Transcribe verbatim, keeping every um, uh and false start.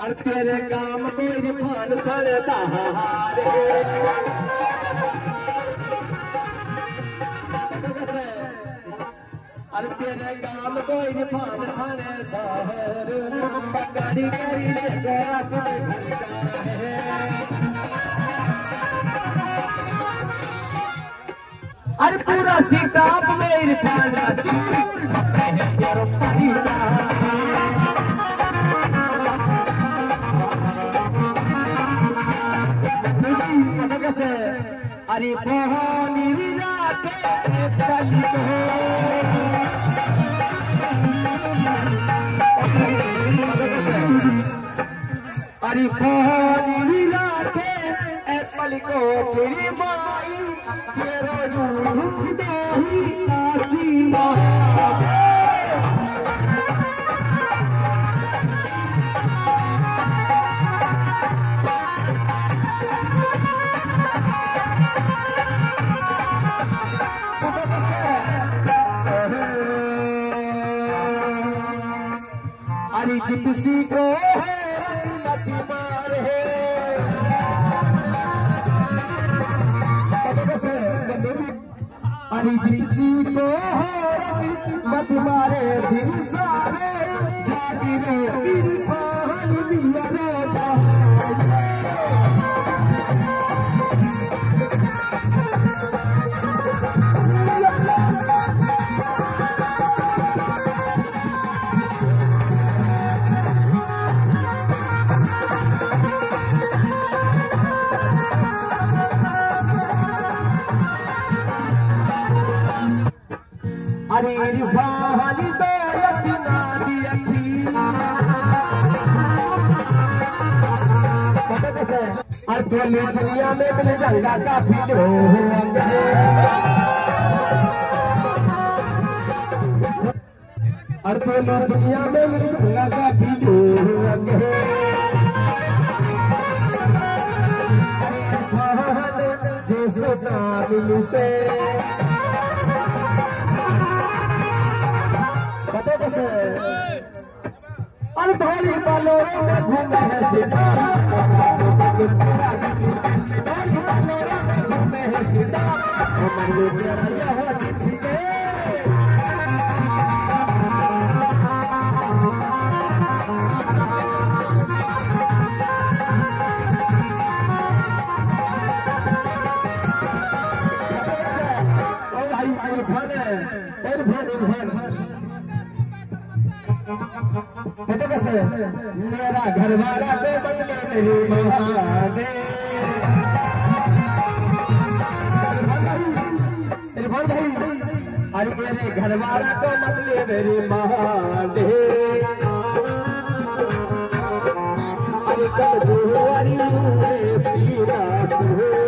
और तेरे काम को इरफान थड़ता हारे और तेरे काम को इरफान थड़ता हारे गाड़ी करी जगह से अरे पूरा सीताब में इरफान का सिर छपे है यारो परिचा अरे बहानी राते तली को अरे बहानी राते एप्पल को तेरी माई तेरा ढूंढता ही आसीमा अरे जिप्सी को है रंगती मार है अरे जिप्सी को है रंगती मारे फिर सारे जागी रे इरफान मिया रोता अरे इरफान दौलत ना दी अखी और थोली दुनिया में मिल जाएगा काफी लोग और थोली दुनिया में मिल जाएगा काफी लोग जैसे नामिल से अरे भोली बालोरों में घूमे है सीता भोली बालोरों में घूमे है सीता मंदिर तेरा यह ठीक है ओ भाई भाई भान है और भान भान मेरा घर वाला तो बंगले तेरी महादे इरफान भाई अरे मेरे घर वाला तो बंगले तेरी महादे अरे कल जुआरी सीरा